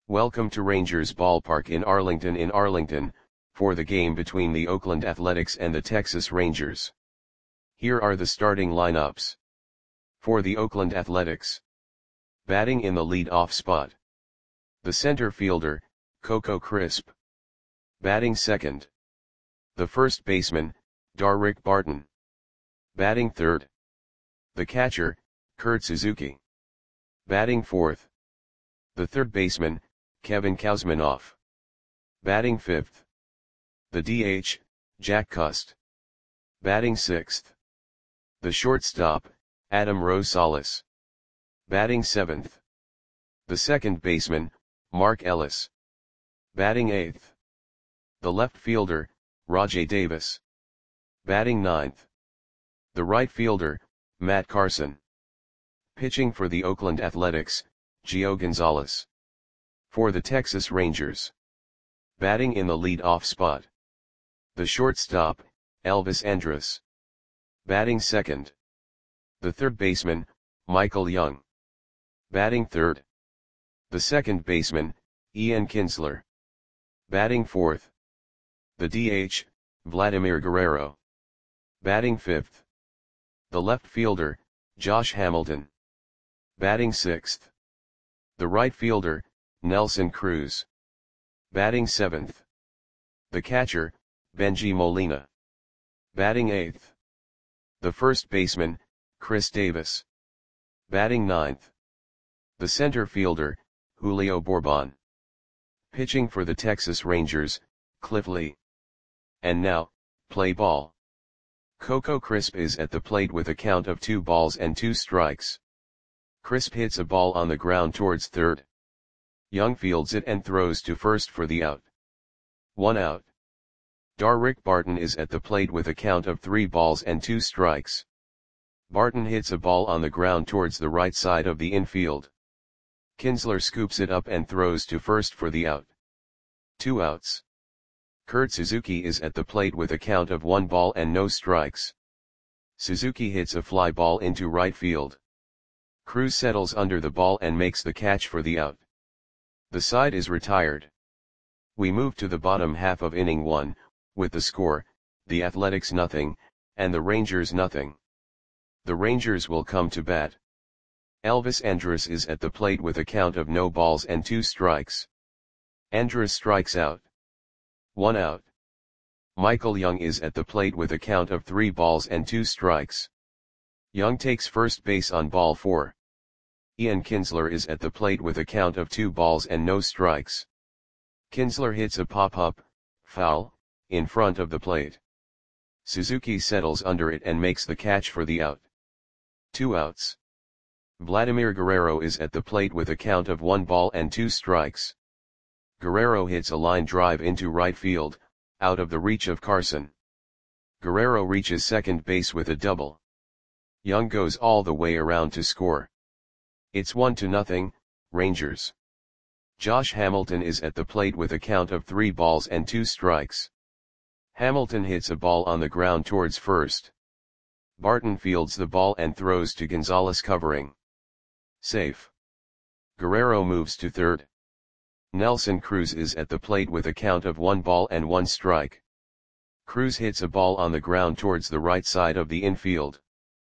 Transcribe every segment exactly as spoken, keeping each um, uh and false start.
Welcome to Rangers Ballpark in Arlington in Arlington, for the game between the Oakland Athletics and the Texas Rangers. Here are the starting lineups. For the Oakland Athletics. Batting in the lead-off spot. The center fielder, Coco Crisp. Batting second. The first baseman, Darrick Barton. Batting third. The catcher, Kurt Suzuki. Batting fourth. The third baseman, Kevin Kouzmanoff. Batting fifth. The D H, Jack Cust. Batting sixth. The shortstop, Adam Rosales. Batting seventh. The second baseman, Mark Ellis. Batting eighth. The left fielder, Rajai Davis. Batting ninth. The right fielder, Matt Carson. Pitching for the Oakland Athletics, Gio Gonzalez. For the Texas Rangers. Batting in the lead-off spot. The shortstop, Elvis Andrus. Batting second. The third baseman, Michael Young. Batting third. The second baseman, Ian Kinsler. Batting fourth. The D H, Vladimir Guerrero. Batting fifth. The left fielder, Josh Hamilton. Batting sixth. The right fielder, Nelson Cruz. Batting seventh. The catcher, Bengie Molina. Batting eighth. The first baseman, Chris Davis. Batting ninth. The center fielder, Julio Bourbon. Pitching for the Texas Rangers, Cliff Lee. And now, play ball. Coco Crisp is at the plate with a count of two balls and two strikes. Crisp hits a ball on the ground towards third. Young fields it and throws to first for the out. One out. Darrick Barton is at the plate with a count of three balls and two strikes. Barton hits a ball on the ground towards the right side of the infield. Kinsler scoops it up and throws to first for the out. Two outs. Kurt Suzuki is at the plate with a count of one ball and no strikes. Suzuki hits a fly ball into right field. Cruz settles under the ball and makes the catch for the out. The side is retired. We move to the bottom half of inning one, with the score, the Athletics nothing, and the Rangers nothing. The Rangers will come to bat. Elvis Andrus is at the plate with a count of no balls and two strikes. Andrus strikes out. One out. Michael Young is at the plate with a count of three balls and two strikes. Young takes first base on ball four. Ian Kinsler is at the plate with a count of two balls and no strikes. Kinsler hits a pop-up, foul, in front of the plate. Suzuki settles under it and makes the catch for the out. Two outs. Vladimir Guerrero is at the plate with a count of one ball and two strikes. Guerrero hits a line drive into right field, out of the reach of Carson. Guerrero reaches second base with a double. Young goes all the way around to score. It's one to nothing, Rangers. Josh Hamilton is at the plate with a count of three balls and two strikes. Hamilton hits a ball on the ground towards first. Barton fields the ball and throws to Gonzalez covering. Safe. Guerrero moves to third. Nelson Cruz is at the plate with a count of one ball and one strike. Cruz hits a ball on the ground towards the right side of the infield.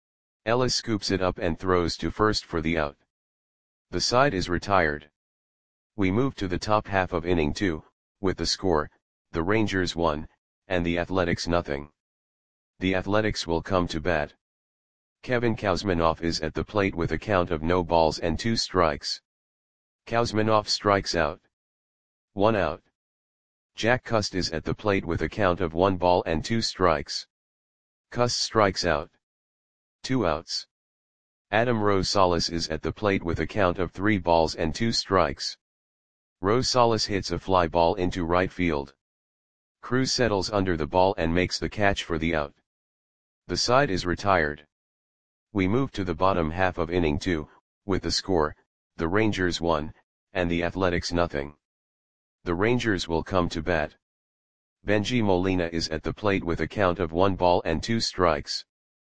Ellis scoops it up and throws to first for the out. The side is retired. We move to the top half of inning two, with the score, the Rangers one, and the Athletics nothing. The Athletics will come to bat. Kevin Kouzmanoff is at the plate with a count of no balls and two strikes. Kouzmanoff strikes out. One out. Jack Cust is at the plate with a count of one ball and two strikes. Cust strikes out. Two outs. Adam Rosales is at the plate with a count of three balls and two strikes. Rosales hits a fly ball into right field. Cruz settles under the ball and makes the catch for the out. The side is retired. We move to the bottom half of inning two, with the score, the Rangers one, and the Athletics nothing. The Rangers will come to bat. Bengie Molina is at the plate with a count of one ball and two strikes.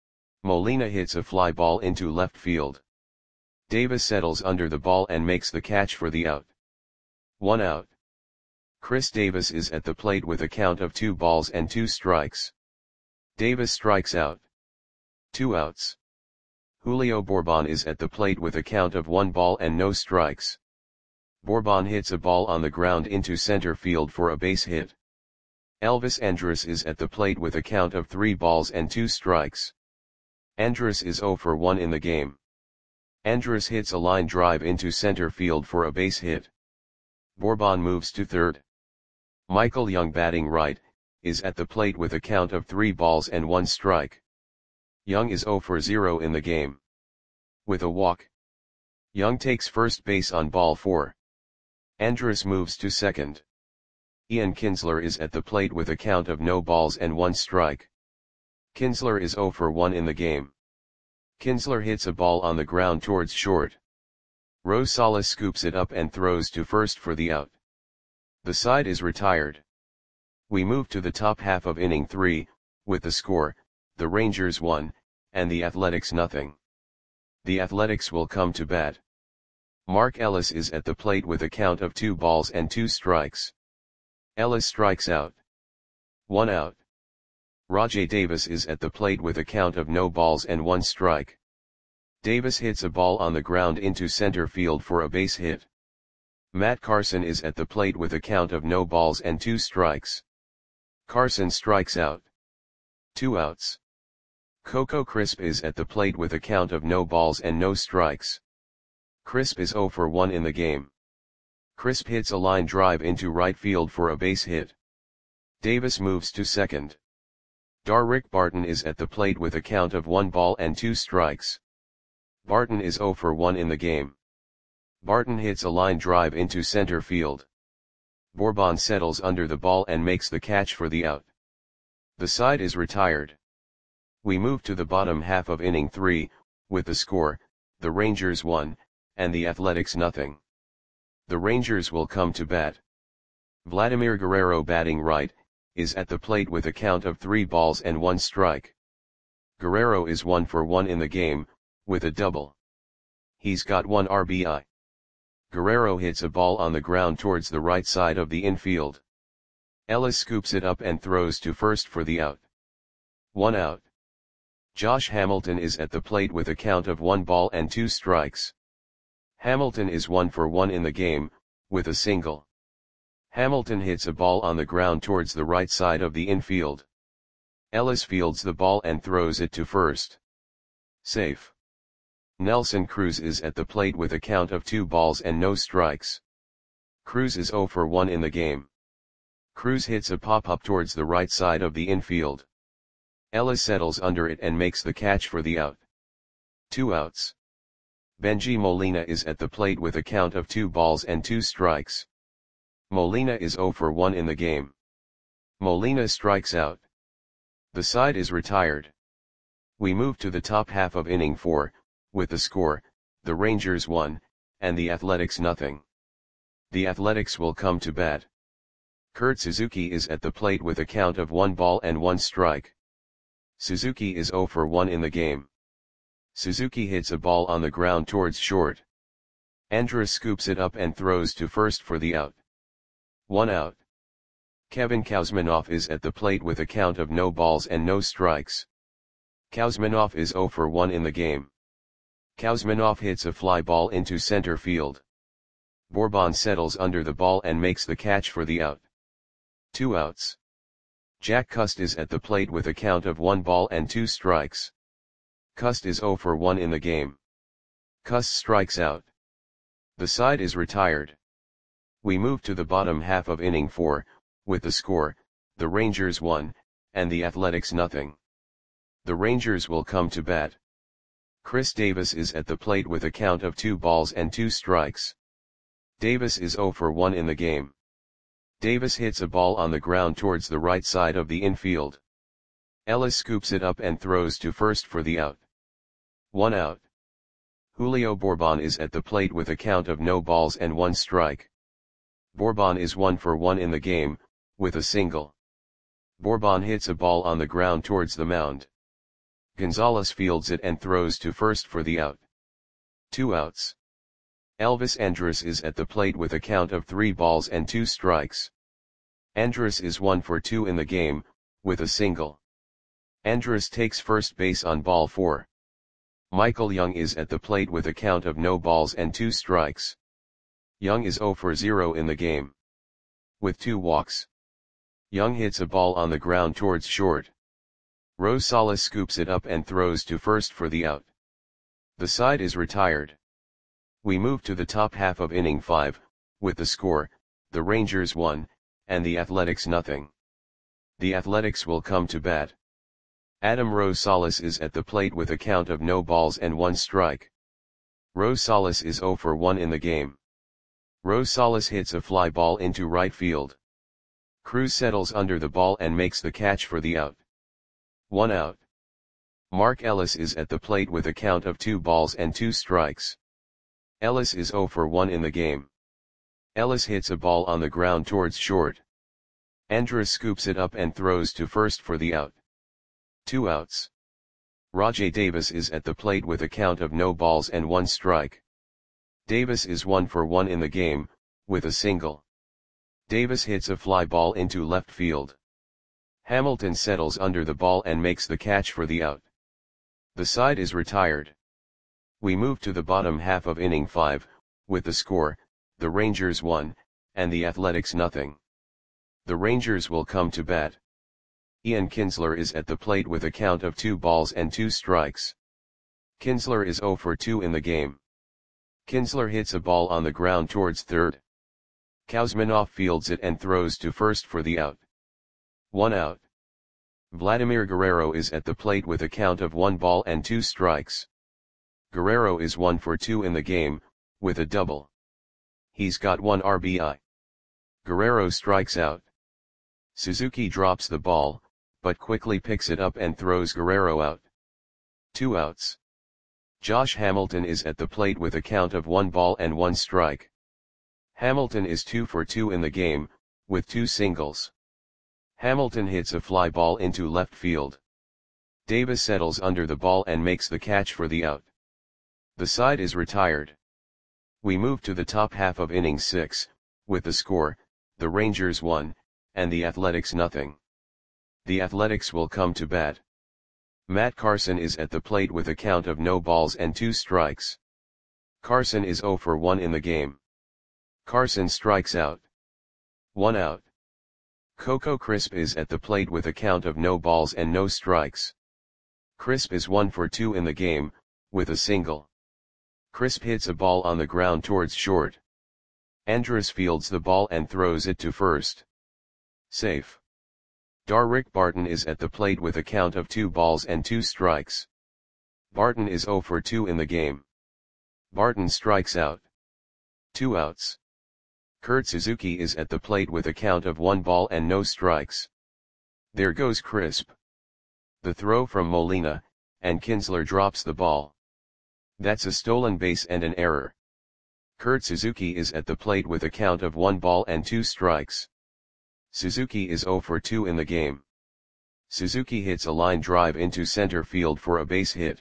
Molina hits a fly ball into left field. Davis settles under the ball and makes the catch for the out. One out. Chris Davis is at the plate with a count of two balls and two strikes. Davis strikes out. Two outs. Julio Bourbon is at the plate with a count of one ball and no strikes. Bourbon hits a ball on the ground into center field for a base hit. Elvis Andrus is at the plate with a count of three balls and two strikes. Andrus is zero for one in the game. Andrus hits a line drive into center field for a base hit. Bourbon moves to third. Michael Young, batting right, is at the plate with a count of three balls and one strike. Young is zero for zero in the game. With a walk, Young takes first base on ball four. Andrus moves to second. Ian Kinsler is at the plate with a count of no balls and one strike. Kinsler is zero for one in the game. Kinsler hits a ball on the ground towards short. Rosales scoops it up and throws to first for the out. The side is retired. We move to the top half of inning three, with the score, the Rangers one, and the Athletics nothing. The Athletics will come to bat. Mark Ellis is at the plate with a count of two balls and two strikes. Ellis strikes out. One out. Rajai Davis is at the plate with a count of no balls and one strike. Davis hits a ball on the ground into center field for a base hit. Matt Carson is at the plate with a count of no balls and two strikes. Carson strikes out. Two outs. Coco Crisp is at the plate with a count of no balls and no strikes. Crisp is zero for one in the game. Crisp hits a line drive into right field for a base hit. Davis moves to second. Darrick Barton is at the plate with a count of one ball and two strikes. Barton is zero for one in the game. Barton hits a line drive into center field. Bourbon settles under the ball and makes the catch for the out. The side is retired. We move to the bottom half of inning three, with the score, the Rangers one, and the Athletics nothing. The Rangers will come to bat. Vladimir Guerrero, batting right, is at the plate with a count of three balls and one strike. Guerrero is one for one in the game, with a double. He's got one R B I. Guerrero hits a ball on the ground towards the right side of the infield. Ellis scoops it up and throws to first for the out. One out. Josh Hamilton is at the plate with a count of one ball and two strikes. Hamilton is one for one in the game, with a single. Hamilton hits a ball on the ground towards the right side of the infield. Ellis fields the ball and throws it to first. Safe. Nelson Cruz is at the plate with a count of two balls and no strikes. Cruz is zero for one in the game. Cruz hits a pop-up towards the right side of the infield. Ellis settles under it and makes the catch for the out. Two outs. Benji Molina is at the plate with a count of two balls and two strikes. Molina is zero for one in the game. Molina strikes out. The side is retired. We move to the top half of inning four, with the score, the Rangers one, and the Athletics nothing. The Athletics will come to bat. Kurt Suzuki is at the plate with a count of one ball and one strike. Suzuki is zero for one in the game. Suzuki hits a ball on the ground towards short. Andrus scoops it up and throws to first for the out. One out. Kevin Kouzmanoff is at the plate with a count of no balls and no strikes. Kouzmanoff is zero for one in the game. Kouzmanoff hits a fly ball into center field. Bourbon settles under the ball and makes the catch for the out. Two outs. Jack Cust is at the plate with a count of one ball and two strikes. Cust is zero for one in the game. Cust strikes out. The side is retired. We move to the bottom half of inning four, with the score, the Rangers one, and the Athletics nothing. The Rangers will come to bat. Chris Davis is at the plate with a count of two balls and two strikes. Davis is zero for one in the game. Davis hits a ball on the ground towards the right side of the infield. Ellis scoops it up and throws to first for the out. One out. Julio Bourbon is at the plate with a count of no balls and one strike. Bourbon is one for one in the game, with a single. Bourbon hits a ball on the ground towards the mound. Gonzalez fields it and throws to first for the out. Two outs. Elvis Andrus is at the plate with a count of three balls and two strikes. Andrus is one for two in the game, with a single. Andrus takes first base on ball four. Michael Young is at the plate with a count of no balls and two strikes. Young is zero for zero in the game. With two walks. Young hits a ball on the ground towards short. Rosales scoops it up and throws to first for the out. The side is retired. We move to the top half of inning five, with the score, the Rangers one, and the Athletics nothing. The Athletics will come to bat. Adam Rosales is at the plate with a count of no balls and one strike. Rosales is zero for one in the game. Rosales hits a fly ball into right field. Cruz settles under the ball and makes the catch for the out. One out. Mark Ellis is at the plate with a count of two balls and two strikes. Ellis is zero for one in the game. Ellis hits a ball on the ground towards short. Andrus scoops it up and throws to first for the out. Two outs. Rajai Davis is at the plate with a count of no balls and one strike. Davis is one for one in the game, with a single. Davis hits a fly ball into left field. Hamilton settles under the ball and makes the catch for the out. The side is retired. We move to the bottom half of inning five, with the score, the Rangers one, and the Athletics nothing. The Rangers will come to bat. Ian Kinsler is at the plate with a count of two balls and two strikes. Kinsler is zero for two in the game. Kinsler hits a ball on the ground towards third. Kuzminoff fields it and throws to first for the out. One out. Vladimir Guerrero is at the plate with a count of one ball and two strikes. Guerrero is one for two in the game, with a double. He's got one R B I. Guerrero strikes out. Suzuki drops the ball, but quickly picks it up and throws Guerrero out. Two outs. Josh Hamilton is at the plate with a count of one ball and one strike. Hamilton is two for two in the game, with two singles. Hamilton hits a fly ball into left field. Davis settles under the ball and makes the catch for the out. The side is retired. We move to the top half of inning six, with the score, the Rangers one, and the Athletics nothing. The Athletics will come to bat. Matt Carson is at the plate with a count of no balls and two strikes. Carson is zero for one in the game. Carson strikes out. One out. Coco Crisp is at the plate with a count of no balls and no strikes. Crisp is one for two in the game, with a single. Crisp hits a ball on the ground towards short. Andrus fields the ball and throws it to first. Safe. Darrick Barton is at the plate with a count of two balls and two strikes. Barton is zero for two in the game. Barton strikes out. Two outs. Kurt Suzuki is at the plate with a count of one ball and no strikes. There goes Crisp. The throw from Molina, and Kinsler drops the ball. That's a stolen base and an error. Kurt Suzuki is at the plate with a count of one ball and two strikes. Suzuki is zero for two in the game. Suzuki hits a line drive into center field for a base hit.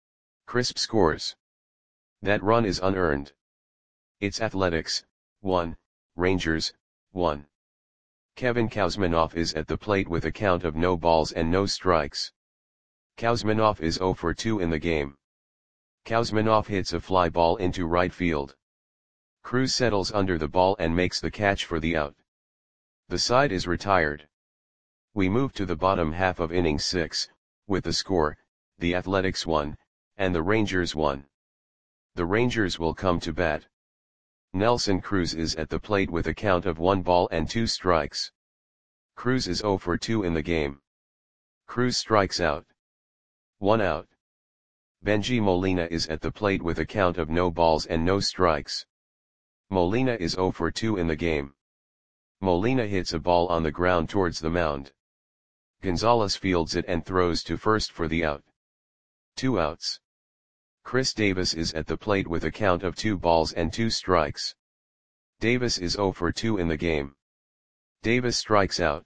Crisp scores. That run is unearned. It's Athletics, one, Rangers, one. Kevin Kuzminoff is at the plate with a count of no balls and no strikes. Kuzminoff is zero for two in the game. Kuzminoff hits a fly ball into right field. Cruz settles under the ball and makes the catch for the out. The side is retired. We move to the bottom half of inning six, with the score, the Athletics one, and the Rangers one. The Rangers will come to bat. Nelson Cruz is at the plate with a count of one ball and two strikes. Cruz is zero for two in the game. Cruz strikes out. One out. Benji Molina is at the plate with a count of no balls and no strikes. Molina is zero for two in the game. Molina hits a ball on the ground towards the mound. Gonzalez fields it and throws to first for the out. Two outs. Chris Davis is at the plate with a count of two balls and two strikes. Davis is zero for two in the game. Davis strikes out.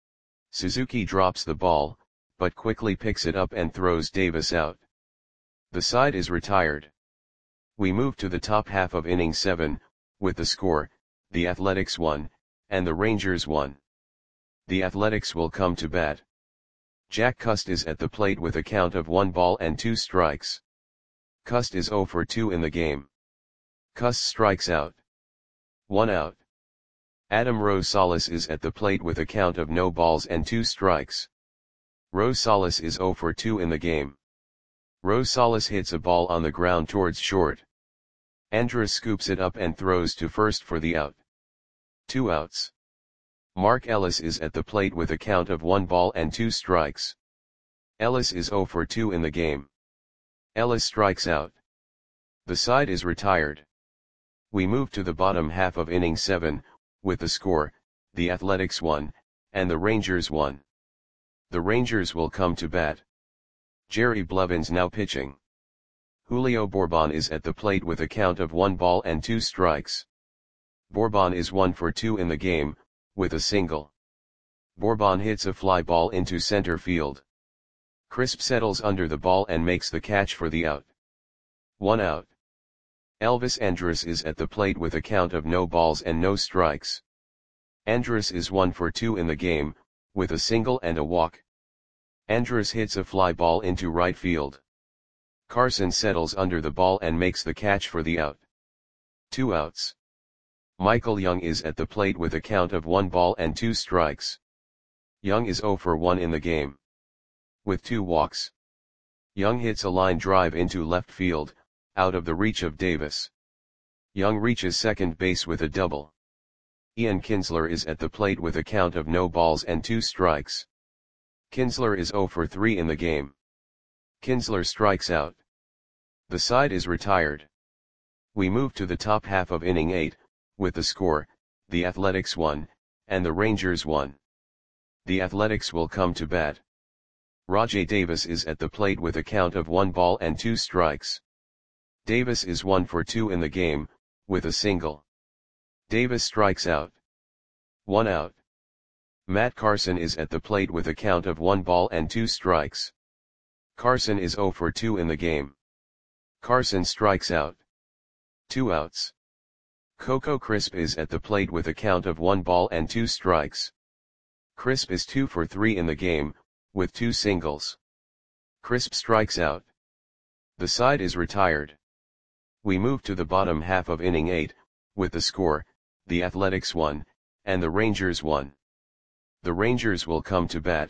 Suzuki drops the ball, but quickly picks it up and throws Davis out. The side is retired. We move to the top half of inning seven, with the score, the Athletics one, and the Rangers one. The Athletics will come to bat. Jack Cust is at the plate with a count of one ball and two strikes. Cust is oh for two in the game. Cust strikes out. One out. Adam Rosales is at the plate with a count of no balls and two strikes. Rosales is oh for two in the game. Rosales hits a ball on the ground towards short. Andrus scoops it up and throws to first for the out. Two outs. Mark Ellis is at the plate with a count of one ball and two strikes. Ellis is oh for two in the game. Ellis strikes out. The side is retired. We move to the bottom half of inning seven, with the score, the Athletics one, and the Rangers one. The Rangers will come to bat. Jerry Blevins now pitching. Julio Bourbon is at the plate with a count of one ball and two strikes. Bourbon is one for two in the game, with a single. Bourbon hits a fly ball into center field. Crisp settles under the ball and makes the catch for the out. One out. Elvis Andrus is at the plate with a count of no balls and no strikes. Andrus is one for two in the game, with a single and a walk. Andrus hits a fly ball into right field. Carson settles under the ball and makes the catch for the out. Two outs. Michael Young is at the plate with a count of one ball and two strikes. Young is oh for one in the game. With two walks. Young hits a line drive into left field, out of the reach of Davis. Young reaches second base with a double. Ian Kinsler is at the plate with a count of no balls and two strikes. Kinsler is oh for three in the game. Kinsler strikes out. The side is retired. We move to the top half of inning eight, with the score, the Athletics one, and the Rangers one. The Athletics will come to bat. Rajai Davis is at the plate with a count of one ball and two strikes. Davis is one for two in the game, with a single. Davis strikes out. One out. Matt Carson is at the plate with a count of one ball and two strikes. Carson is oh for two in the game. Carson strikes out. Two outs. Coco Crisp is at the plate with a count of one ball and two strikes. Crisp is two for three in the game, with two singles. Crisp strikes out. The side is retired. We move to the bottom half of inning eight, with the score, the Athletics one, and the Rangers one. The Rangers will come to bat.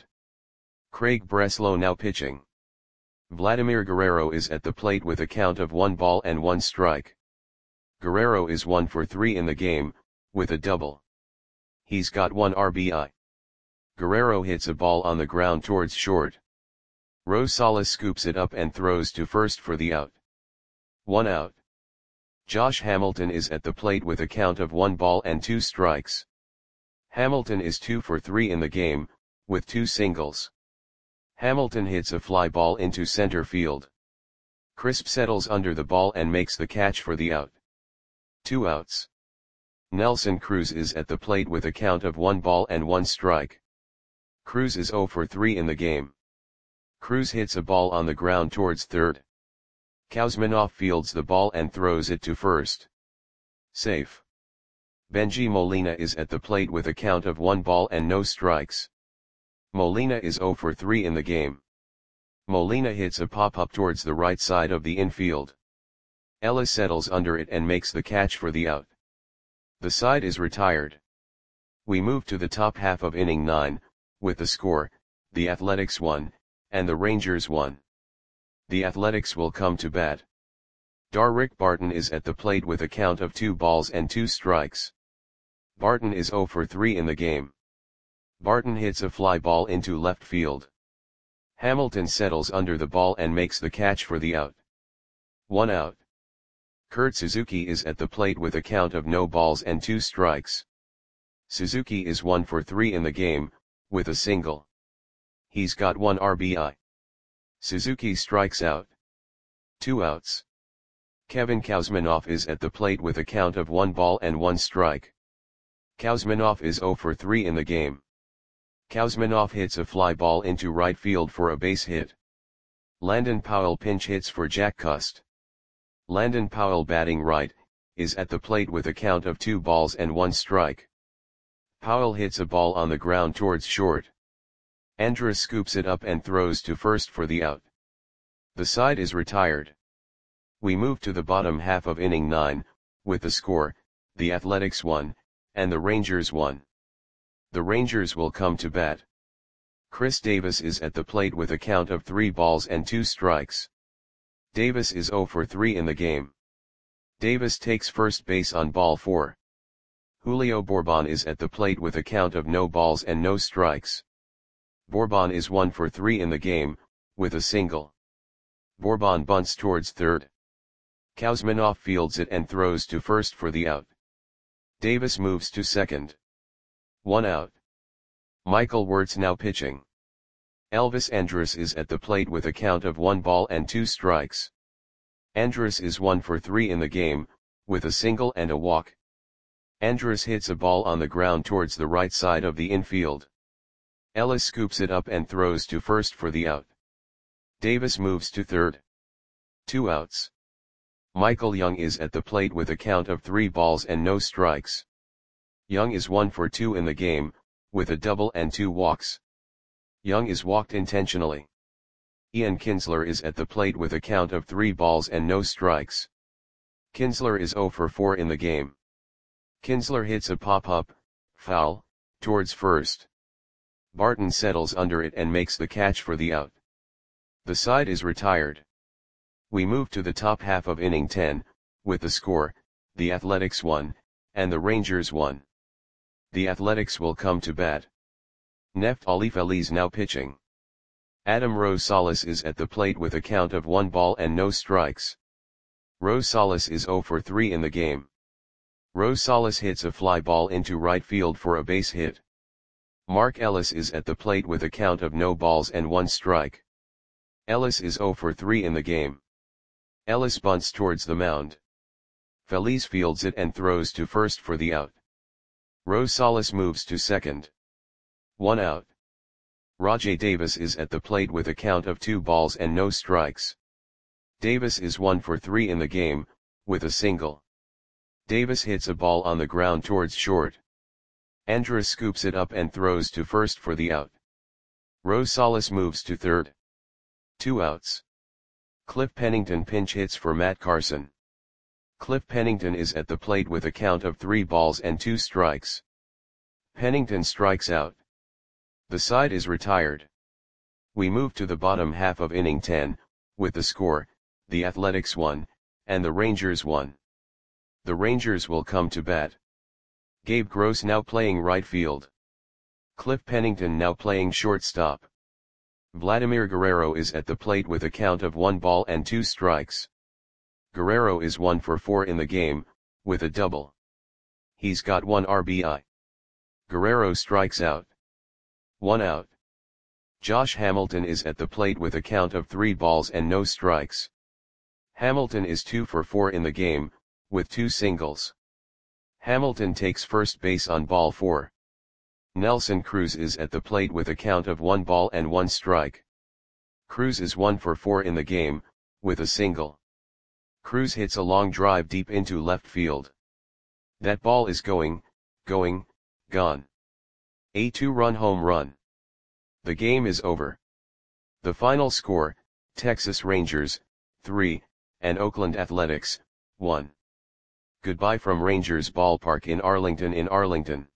Craig Breslow now pitching. Vladimir Guerrero is at the plate with a count of one ball and one strike. Guerrero is one for three in the game, with a double. He's got one R B I. Guerrero hits a ball on the ground towards short. Rosales scoops it up and throws to first for the out. One out. Josh Hamilton is at the plate with a count of one ball and two strikes. Hamilton is two for three in the game, with two singles. Hamilton hits a fly ball into center field. Crisp settles under the ball and makes the catch for the out. Two outs. Nelson Cruz is at the plate with a count of one ball and one strike. Cruz is oh for three in the game. Cruz hits a ball on the ground towards third. Kuzminov fields the ball and throws it to first. Safe. Benji Molina is at the plate with a count of one ball and no strikes. Molina is oh for three in the game. Molina hits a pop-up towards the right side of the infield. Ellis settles under it and makes the catch for the out. The side is retired. We move to the top half of inning nine, with the score, the Athletics one, and the Rangers one. The Athletics will come to bat. Darrick Barton is at the plate with a count of two balls and two strikes. Barton is oh for three in the game. Barton hits a fly ball into left field. Hamilton settles under the ball and makes the catch for the out. One out. Kurt Suzuki is at the plate with a count of no balls and two strikes. Suzuki is one for three in the game, with a single. He's got one R B I. Suzuki strikes out. Two outs. Kevin Kuzminov is at the plate with a count of one ball and one strike. Kuzminov is oh for three in the game. Kuzminov hits a fly ball into right field for a base hit. Landon Powell pinch hits for Jack Cust. Landon Powell, batting right, is at the plate with a count of two balls and one strike. Powell hits a ball on the ground towards short. Andrus scoops it up and throws to first for the out. The side is retired. We move to the bottom half of inning nine, with the score, the Athletics one, and the Rangers one. The Rangers will come to bat. Chris Davis is at the plate with a count of three balls and two strikes. Davis is zero for three in the game. Davis takes first base on ball four. Julio Bourbon is at the plate with a count of no balls and no strikes. Bourbon is one for three in the game, with a single. Bourbon bunts towards third. Kuzminoff fields it and throws to first for the out. Davis moves to second. One out. Michael Wirtz now pitching. Elvis Andrus is at the plate with a count of one ball and two strikes. Andrus is one for three in the game, with a single and a walk. Andrus hits a ball on the ground towards the right side of the infield. Ellis scoops it up and throws to first for the out. Davis moves to third. Two outs. Michael Young is at the plate with a count of three balls and no strikes. Young is one for two in the game, with a double and two walks. Young is walked intentionally. Ian Kinsler is at the plate with a count of three balls and no strikes. Kinsler is zero for four in the game. Kinsler hits a pop-up, foul, towards first. Barton settles under it and makes the catch for the out. The side is retired. We move to the top half of inning ten, with the score, the Athletics one, and the Rangers one. The Athletics will come to bat. Neftali Feliz now pitching. Adam Rosales is at the plate with a count of one ball and no strikes. Rosales is zero for three in the game. Rosales hits a fly ball into right field for a base hit. Mark Ellis is at the plate with a count of no balls and one strike. Ellis is zero for three in the game. Ellis bunts towards the mound. Feliz fields it and throws to first for the out. Rosales moves to second. One out. Rajai Davis is at the plate with a count of two balls and no strikes. Davis is one for three in the game, with a single. Davis hits a ball on the ground towards short. Andrus scoops it up and throws to first for the out. Rosales moves to third. Two outs. Cliff Pennington pinch hits for Matt Carson. Cliff Pennington is at the plate with a count of three balls and two strikes. Pennington strikes out. The side is retired. We move to the bottom half of inning ten, with the score, the Athletics one, and the Rangers one. The Rangers will come to bat. Gabe Gross now playing right field. Cliff Pennington now playing shortstop. Vladimir Guerrero is at the plate with a count of one ball and two strikes. Guerrero is one for four in the game, with a double. He's got one R B I. Guerrero strikes out. One out. Josh Hamilton is at the plate with a count of three balls and no strikes. Hamilton is two for four in the game, with two singles. Hamilton takes first base on ball four. Nelson Cruz is at the plate with a count of one ball and one strike. Cruz is one for four in the game, with a single. Cruz hits a long drive deep into left field. That ball is going, going, gone. A two-run home run. The game is over. The final score, Texas Rangers, three, and Oakland Athletics, one. Goodbye from Rangers Ballpark in Arlington in Arlington.